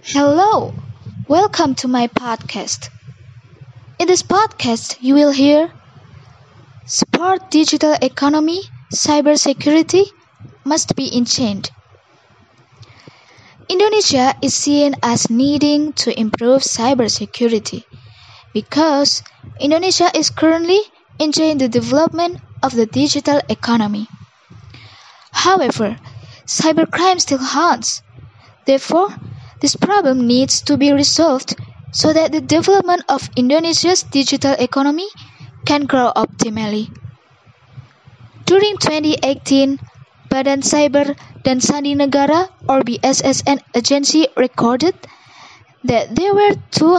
Hello, welcome to my podcast. In this podcast, you will hear support digital economy, cybersecurity must be enchained. Indonesia is seen as needing to improve cybersecurity because Indonesia is currently enjoying the development of the digital economy. However, cybercrime still haunts. Therefore, this problem needs to be resolved so that the development of Indonesia's digital economy can grow optimally. During 2018, Badan Cyber dan Sandi Negara or BSSN agency recorded that there were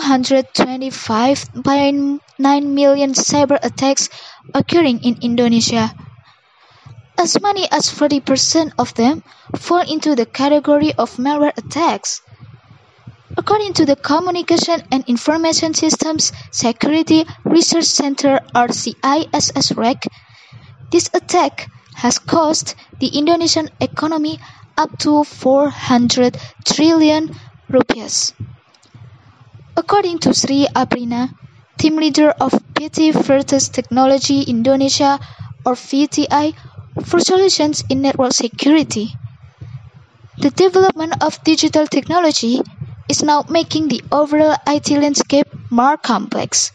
225.9 million cyber attacks occurring in Indonesia. As many as 40% of them fall into the category of malware attacks. According to the Communication and Information Systems Security Research Center or CISSREC, this attack has cost the Indonesian economy up to 400 trillion rupiahs. According to Sri Aprina, team leader of PT Virtus Technology Indonesia or VTI for solutions in network security, the development of digital technology is now making the overall IT landscape more complex.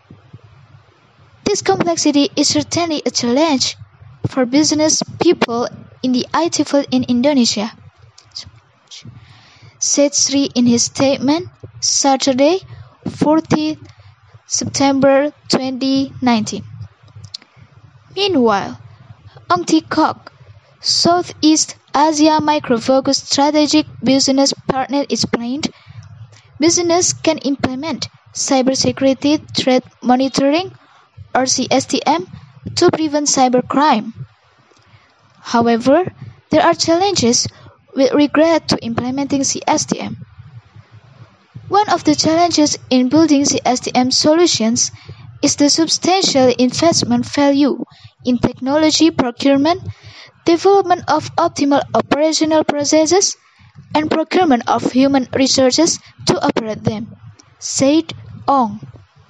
This complexity is certainly a challenge for business people in the IT field in Indonesia, said Sri in his statement Saturday, 14 September 2019. Meanwhile, Ong Thi Kok, Southeast Asia Microfocus Strategic Business Partner explained, business can implement cybersecurity threat monitoring or CSTM to prevent cybercrime. However, there are challenges with regard to implementing CSTM. One of the challenges in building CSTM solutions is the substantial investment value in technology procurement, development of optimal operational processes, and procurement of human resources to operate them, said Ong.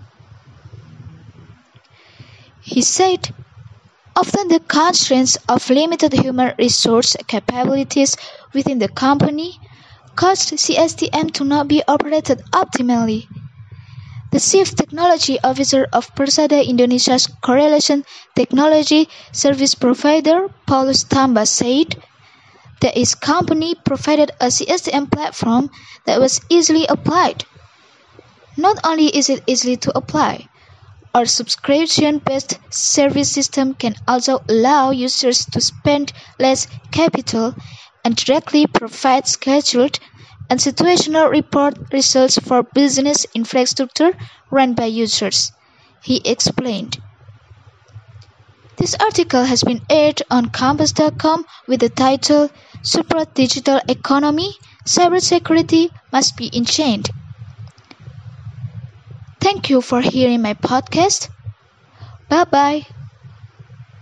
He said, often the constraints of limited human resource capabilities within the company caused CSTM to not be operated optimally. The Chief Technology Officer of Persada Indonesia's Correlation Technology Service Provider, Paulus Tamba, said that his company provided a CSTM platform that was easily applied. Not only is it easy to apply, our subscription-based service system can also allow users to spend less capital and directly provide scheduled and situational report results for business infrastructure run by users, he explained. This article has been aired on Compass.com with the title Support Digital Economy, Cybersecurity Must be Enchained. Thank you for hearing my podcast. Bye-bye.